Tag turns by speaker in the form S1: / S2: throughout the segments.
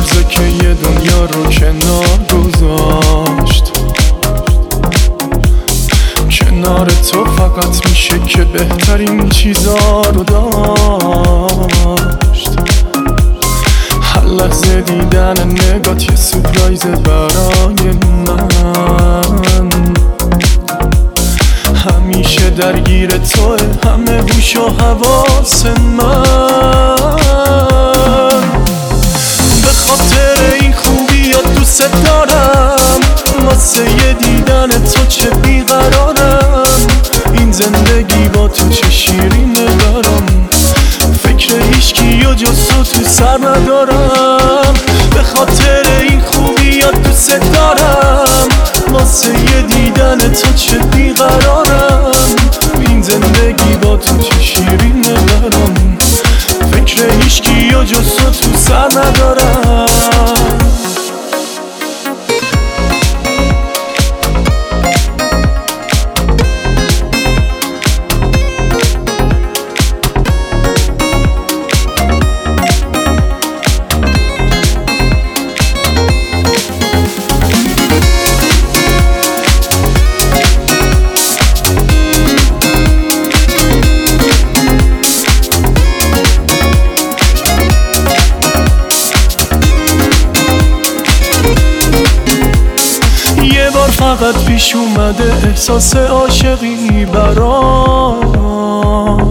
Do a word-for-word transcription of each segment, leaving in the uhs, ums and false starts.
S1: میارزه که یه دنیا رو کنار گذاشت. کنار تو فقط میشه که بهترین چیزا رو داشت. هر لحظه دیدن نگات یه سورپرایز برای من. همیشه درگیر توه همه هوش و حواس من. به خاطر این خوبیات دوست دارم، واسه یه دیدن تو چه بیقرارم. این زندگی با تو چه شیرینه دارم، فکر هیچکی و جز تو تو سر ندارم. به خاطر این خوبیات دوست دارم، واسه یه دیدن تو چه بیقرارم. این زندگی با تو چه شیرینه دارم، فکر هیچکی و جز تو تو سر ندارم. فقط پیش اومده احساس عاشقی برام.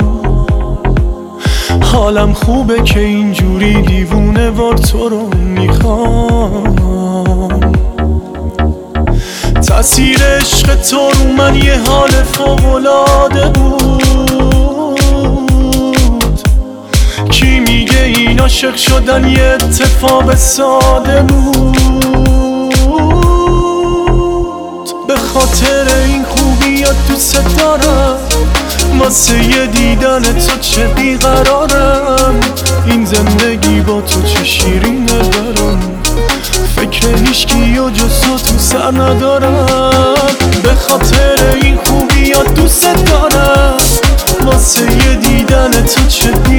S1: حالم خوبه که اینجوری دیوونه وار تو رو میخوام. تأثیر عشق تو رو من یه حال فوق‌العاده بود. کی میگه این عاشق شدن یه اتفاق ساده بود. به خاطر این خوبیات دوست دارم، واسه یه دیدن تو چه بیقرارم. این زندگی با تو چه شیرینه دارم، فکر هیچکی و جز تو تو سر ندارم. به خاطر این خوبیات دوست دارم، واسه یه دیدن تو چه